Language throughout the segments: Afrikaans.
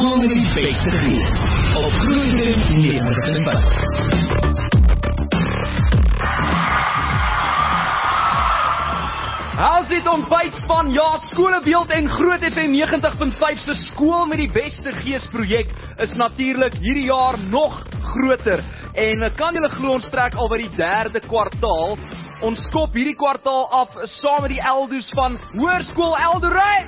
Skool met die beste gees. Op Groot FM 90.5. How's dit ontbytspan? Ja, Skolebeeld en Groot FM 90.5 se Skool met die beste gees projek is natuurlik hierdie jaar nog groter. En kan julle glo ons trek al by die 3de kwartaal. Ons skop hierdie kwartaal af saam met die Eldo's van Hoërskool Eldorein.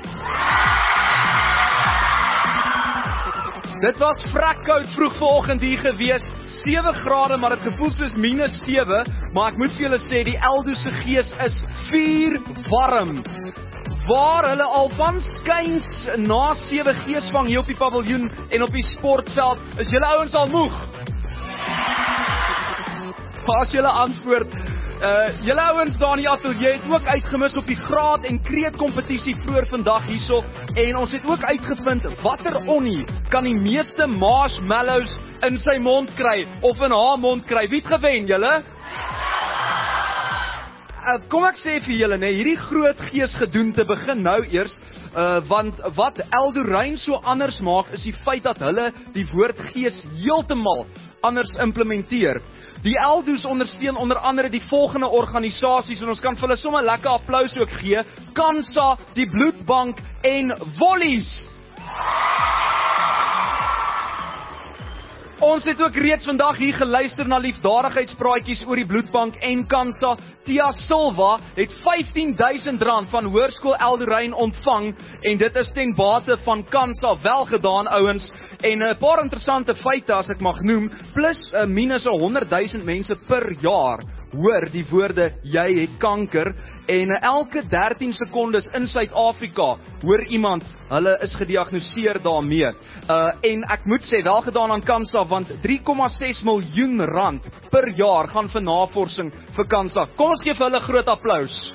Dit was vrekkoud vroeg vanoggend hier gewees, 7 grade, maar dit gevoel soos -7, maar ek moet vir julle sê, die Eldo se gees is vuur warm. Waar hulle al van skuins na 7 geesvang hier op die paviljoen en op die sportveld, is julle ouens al moeg? As julle antwoord, julle ouens daar in die ateljee het ook uitgemis op die graad en kreet kompetisie vroeër vandag hierso, en ons het ook uitgevind watter onnie kan die meeste marshmallows in sy mond kry of in haar mond kry. Wie het gewen, julle? Kom ek sê vir julle, hierdie groot geesgedoente begin nou eers, want wat Eldorein so anders maak is die feit dat hulle die woord gees heeltemal anders implementeer. Die Eldo's ondersteun onder andere die volgende organisasies, en ons kan vir hulle sommer lekker applaus ook gee: Kansa, die Bloedbank en Wollies. Ons het ook reeds vandag hier geluister na liefdadigheidspraatjies oor die Bloedbank en Kansa. Tia Silva het R15.000 van Hoërskool Eldorein ontvang, en dit is ten bate van Kansa. Welgedaan ouens. En 'n paar interessante feite as ek mag noem, plus minus 100.000 mense per jaar hoor die woorde jy het kanker, en elke 13 sekondes in Suid-Afrika hoor iemand hulle is gediagnoseer daarmee. En ek moet sê, welgedaan aan Kansa, want R3,6 miljoen per jaar gaan vir navorsing vir Kansa. Kom ons gee vir hulle groot applaus.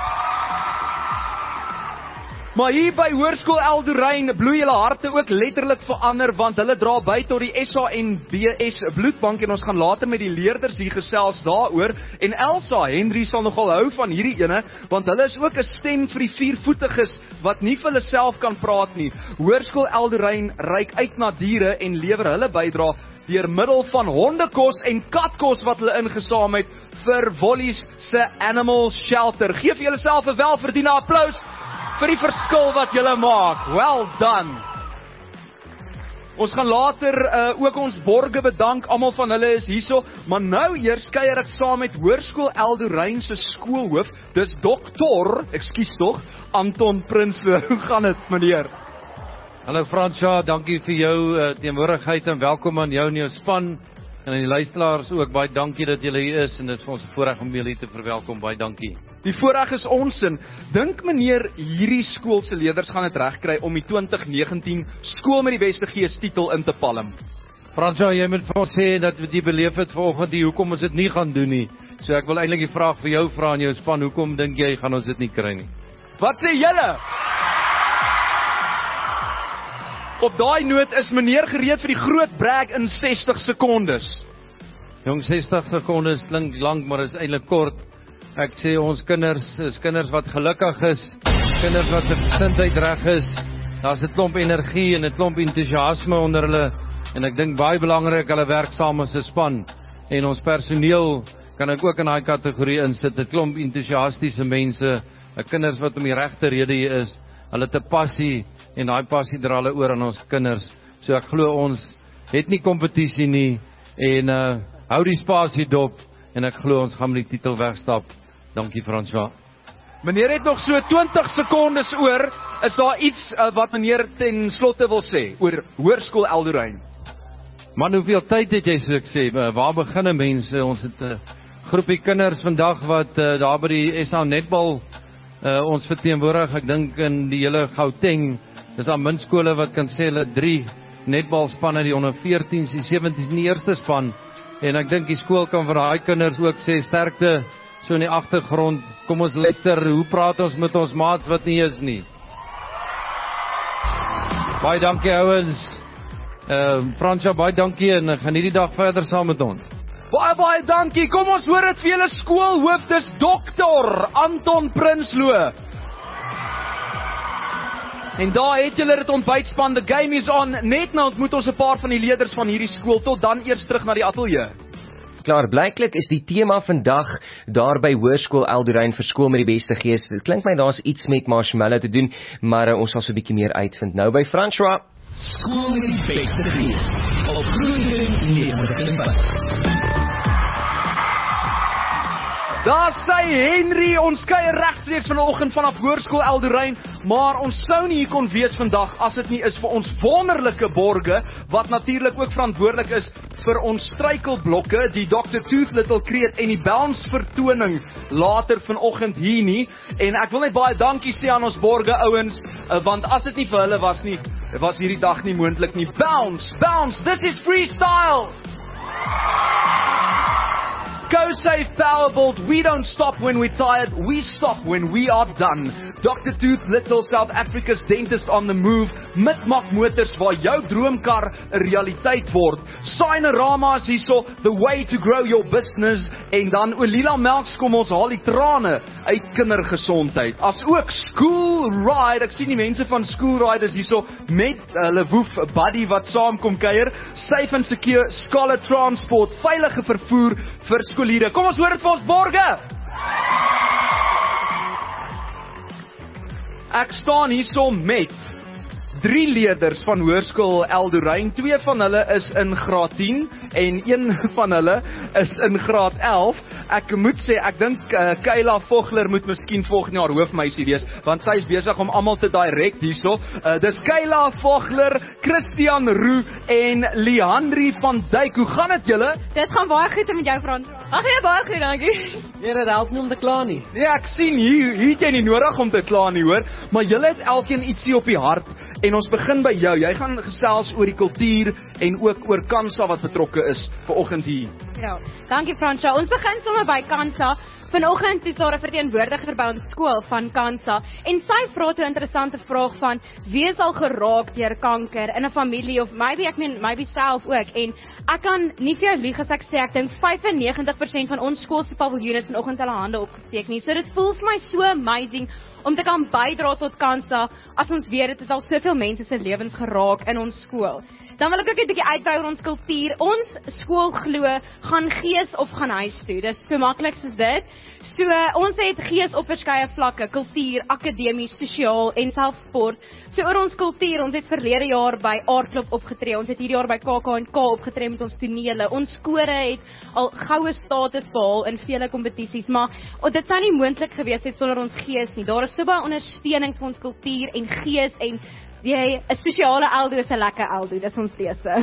Maar hier by Hoërskool Eldorein bloei julle harte ook letterlik verander, want hulle dra by tot die SANBS Bloedbank, en ons gaan later met die leerders hier gesels daaroor. En Elsa Henry sal nogal hou van hierdie ene, want hulle is ook 'n stem vir die viervoetiges wat nie vir hulle self kan praat nie. Hoërskool Eldorein reik uit na diere en lewer hulle bydra deur middel van hondekos en katkos wat hulle ingesaam het vir Wollies se Animal Shelter. Geef vir julleself 'n welverdiende applaus vir die verskil wat julle maak. Well done. Ons gaan later ook ons borge bedank, almal van hulle is hierso, maar nou eers kuier ek saam met Hoërskool Eldorein se skoolhoof, dis Dr. Anton Prinsloo. Hoe gaan dit, meneer? Hallo Fransja, dankie vir jou teenwoordigheid en welkom aan jou en jou span. En aan die luisteraars ook, baie dankie dat julle hier is, en dit is vir ons 'n voorreg om julle te verwelkom, baie dankie. Die voorreg is ons, en dink meneer, hierdie skool se leerders gaan dit regkry om die 2019 Skool met die beste gees titel in te palm? Fransja, jy moet vir ons sê dat jy beleef het vanoggend hier, hoekom ons dit nie gaan doen nie. So ek wil eintlik die vraag vir jou vra aan jou span, hoekom dink jy gaan ons dit nie kry nie? Wat sê julle? Op daai noot is meneer gereed vir die groot brag in 60 sekondes. Jong, 60 sekondes klink lank, maar is eintlik kort. Ek sê ons kinders is kinders wat gelukkig is, kinders wat se gesindheid reg is. Daar's 'n klomp energie en 'n klomp entoesiasme onder hulle, en ek dink baie belangrik, hulle werk saam as 'n span. En ons personeel kan ek ook in daai kategorie insit, 'n klomp entoesiastiese mense, kinders wat om die regte rede hier is. Hulle het 'n passie, en daai passie dra hulle oor aan ons kinders. So ek glo ons het nie kompetisie nie, en hou die spasie dop, en ek glo ons gaan met die titel wegstap. Dankie Fransja. Meneer het nog so 20 sekondes oor. Is daar iets wat meneer ten slotte wil sê oor Hoërskool Eldorein? Man, hoeveel tyd het jy, so ek sê? Waar begin mense? Ons het 'n groepie kinders vandag wat daar by die SA netbal ons verteenwoordig. Ek dink in die hele Gauteng, dis daar min skole wat kan sê hulle 3 netbalspanne, die onder 14s, die 17s, die eerste span. En ek dink die skool kan vir daai kinders ook sê sterkte so in die agtergrond. Kom ons luister, hoe praat ons met ons maats wat nie is nie. Baie dankie ouens. Fransja, baie dankie, en gaan hierdie dag verder saam met ons. Baie dankie. Kom ons hoor dit vir julle skoolhoof, dis Dr. Anton Prinsloo. En daar het julle dit ontbytspan, the game is on. Net nou ontmoet ons 'n paar van die leerders van hierdie skool, tot dan eers terug na die ateljee. Klaar, blyklik is die tema vandag daar by Hoërskool Eldorein vir skool met die beste gees. Dit klink my daar's iets met marshmallow te doen, maar ons sal so 'n bietjie meer uitvind nou by François. Skool met die beste gees. Op Groot FM 90.5. Daar sê Henry, ons kuier regstreeks vanoggend vanaf Hoërskool Eldorein, maar ons sou nie hier kon wees vandag as dit nie is vir ons wonderlike borge, wat natuurlik ook verantwoordelik is vir ons struikelblokke, die Dr. Tooth Little Create en die Bounce vertoning later vanoggend hier nie. En ek wil net baie dankie sê aan ons borge ouens, want as dit nie vir hulle was nie, was hierdie dag nie moontlik nie. Bounce, bounce, this is freestyle! Go Safe Powerbolt, we don't stop when we're tired, we stop when we are done. Dr. Tooth Little, South Africa's dentist on the move, Midmak Motors waar jou droomkar 'n realiteit word. Signorama is hierso, the way to grow your business. En dan Olila Melks kom ons haal die trane uit kindergesondheid. As ook School Ride, ek sien die mense van School Ride is hierso met hulle woef buddy wat saamkom kuier. Safe and secure Scholar Transport, veilige vervoer vir skoliere. Kom ons hoor dit vir ons borge. Ek staan hierso met 3 leerders van Hoërskool Eldorein. 2 van hulle is in graad 10 en 1 van hulle is in graad 11. Ek moet sê, ek dink Kayla Vogler moet miskien volgende jaar hoofmeisie wees, want sy is besig om almal te direct hierso. Dis Kayla Vogler, Christian Roux en Leandri van Dijk. Hoe gaan dit julle? Dit gaan baie goed met jou, Frans. Ag ja, baie goed, dankie. Nee, dit help nie om te kla nie. Nee, ek sien hier het jy nie nodig om te kla nie, hoor. Maar julle het elkeen ietsie op die hart. En ons begin by jou. Jy gaan gesels oor die kultuur en ook oor Kansa wat betrokke is vanoggend hier. Ja, dankie Fransja. Ons begin sommer by Kansa. Vanoggend is daar 'n verteenwoordiger by ons skool van Kansa en sy vra toe 'n interessante vraag van wie is al geraak deur kanker in 'n familie of maybe self ook. En ek kan nie vir jou lieg as ek sê ek dink 95% van ons skool se paviljoene het vanoggend hulle hande opgesteek nie. So dit voel vir my so amazing om te kan bydra tot Kansa as ons weet dit het al soveel mense se lewens geraak in ons skool. Dan wil ek ook 'n bietjie uitbrei oor ons kultuur. Ons skool glo gaan gees of gaan huis toe. Dis so maklik soos dit. So ons het gees op verskeie vlakke, kultuur, akademies, sosiaal en self sport. So oor ons kultuur, ons het verlede jaar by Aardklop opgetree. Ons het hierdie jaar by KAK&K opgetree met ons tonele. Ons kore het al goue status behaal in vele kompetisies, maar dit sou nie moontlik gewees het sonder ons gees nie. Daar is so baie ondersteuning vir ons kultuur en gees en 'n sosiale Eldo is 'n lekker Eldo, dis ons dese.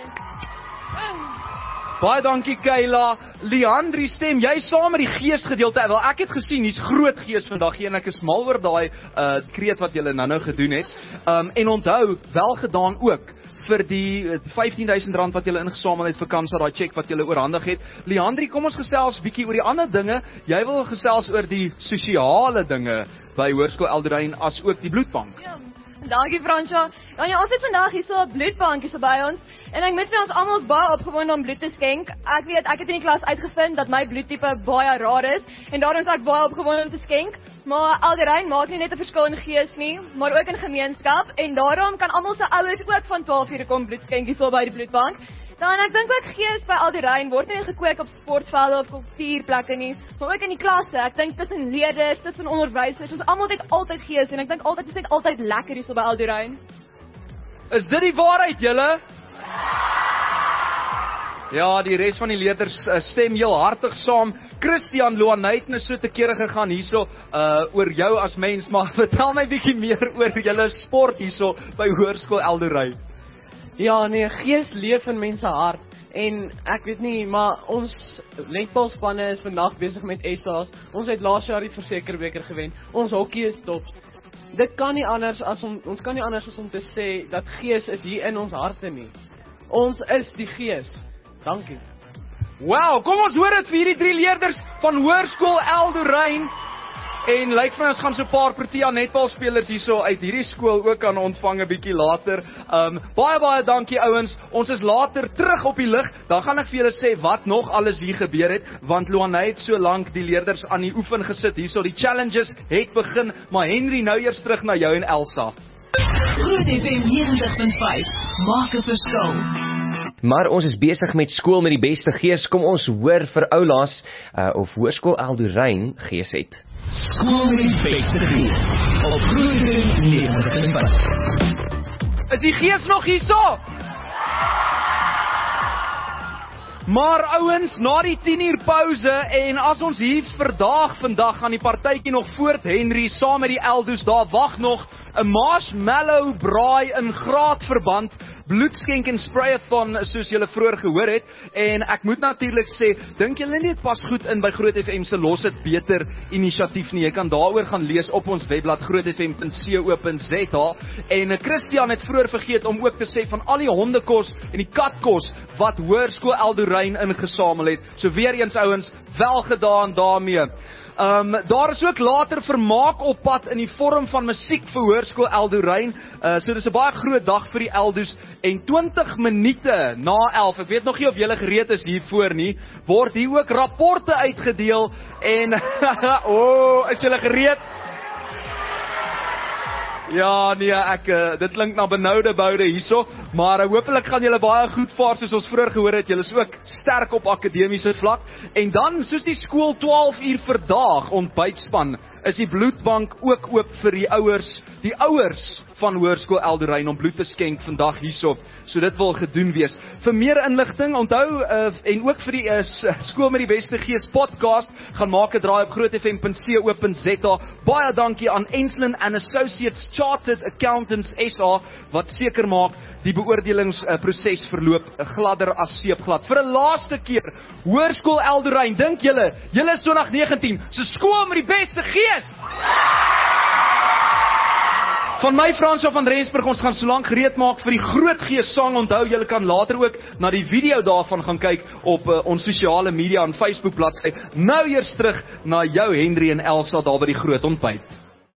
Baie dankie Kayla. Leandri stem, jy saam met die geesgedeelte. Wel, ek het gesien hier's groot gees vandag hier en ek is mal oor daai kreet wat julle nou gedoen het. En onthou, wel gedaan ook vir die R15,000 wat julle ingesamel het vir Kansa, daai cheque wat julle oorhandig het. Leandri, kom ons gesels bietjie oor die ander dinge. Jy wil gesels oor die sosiale dinge by Hoërskool Eldorein as ook die bloedbank. Ja. Dankie Fransja. Ja, ons het vandag hier so 'n bloedbank hier so by ons en ek moet sê ons almal is baie opgewonde om bloed te skenk. Ek weet ek het in die klas uitgevind dat my bloedtipe baie rar is en daarom is ek baie opgewonde om te skenk. Maar Eldorein maak nie net 'n verskil in gees nie, maar ook in gemeenskap en daarom kan almal se ouers ook van 12 uur kom bloed skenk hier so by die bloedbank. Dan ek dink ook gees by Eldorein word nie gekweek op sportvelde of kultuurplekke nie, maar ook in die klasse. Ek dink tussen leerders, tussen onderwysers, ons almal het altyd gees en ek dink altyd is dit altyd lekker hier so by Eldorein. Is dit die waarheid julle? Ja, die res van die leerders stem heel hartig saam. Christian Loanheid is so te kere gegaan hierso oor jou as mens, maar vertel my bietjie meer oor julle sport hierso by Hoërskool Eldorein. Ja, nee, gees leef in mense hart. En ek weet nie, maar ons netbalspanne is vandag besig met SA's. Ons het laas jaar die Versekerbeker gewen. Ons hokkie is top. Dit kan nie anders as ons kan nie anders as om te sê dat gees is hier in ons harte nie. Ons is die gees. Dankie. Wow, kom ons hoor dit vir hierdie 3 leerders van Hoërskool Eldorein. En lyk vir my ons gaan so 'n paar Protea netbalspelers hierso uit hierdie skool ook aan ontvang 'n bietjie later. Baie dankie ouens. Ons is later terug op die lig. Dan gaan ek vir julle sê wat nog alles hier gebeur het, want Luanay het so lank die leerders aan die oefen gesit hierso. Die challenges het begin, maar Henry nou eers terug na jou en Elsa. Groot FM 90.5 maak 'n verskil. Maar ons is besig met skool met die beste gees. Kom ons hoor vir oulaas of Hoërskool Eldoryn gees het. Skool met die beste gees. Op Groot FM 90.5. Is die gees nog hierso? Maar ouens, na die 10 uur pouse en as ons hier vandag gaan die partytjie nog voort Henry saam met die Eldos, daar wag nog 'n marshmallow braai in graadverband, bloedskenk en sprayathon soos julle vroeër gehoor het. En ek moet natuurlik sê, dink julle nie dit pas goed in by Groot FM se Los dit beter inisiatief nie. Jy kan daaroor gaan lees op ons webblad grootfm.co.za. En Christian het vroeër vergeet om ook te sê van al die hondekos en die katkos wat Hoërskool Eldoryn ingesamel het. So weer eens ouens, wel gedaan daarmee. Daar is ook later vermaak op pad in die vorm van musiek vir Hoërskool Eldoryn. So dis 'n baie groot dag vir die Eldos en 20 minute na 11, ek weet nog nie of julle gereed is hiervoor nie, word hier ook rapporte uitgedeel en is julle gereed? Ja, nee, dit klink na benoude boude hierso, maar hopelik gaan julle baie goed vaar soos ons vroeër gehoor het. Julle is ook sterk op akademiese vlak. En dan, soos die skool 12 uur vandag ontbytspan, is die bloedbank ook oop vir die ouers van Hoërskool Eldoryn om bloed te skenk vandag hierso. So dit wil gedoen wees. Vir meer inligting, onthou en ook vir die skool met die beste gees podcast, gaan maak 'n draai op grootfm.co.za. Baie dankie aan Enslin and Associates Chartered Accountants SA wat seker maak die beoordelingsproses verloop gladder as seepglad. Vir 'n laaste keer, Hoërskool Eldoryn, dink julle is 2019 se skool met die beste gees? Van my Fransjo van Rensburg, ons gaan solank gereed maak vir die Groot Gees sang. Onthou, julle kan later ook na die video daarvan gaan kyk op ons sosiale media en Facebook bladsy. Nou eers terug na jou Henry en Elsa daar by die groot ontbyt.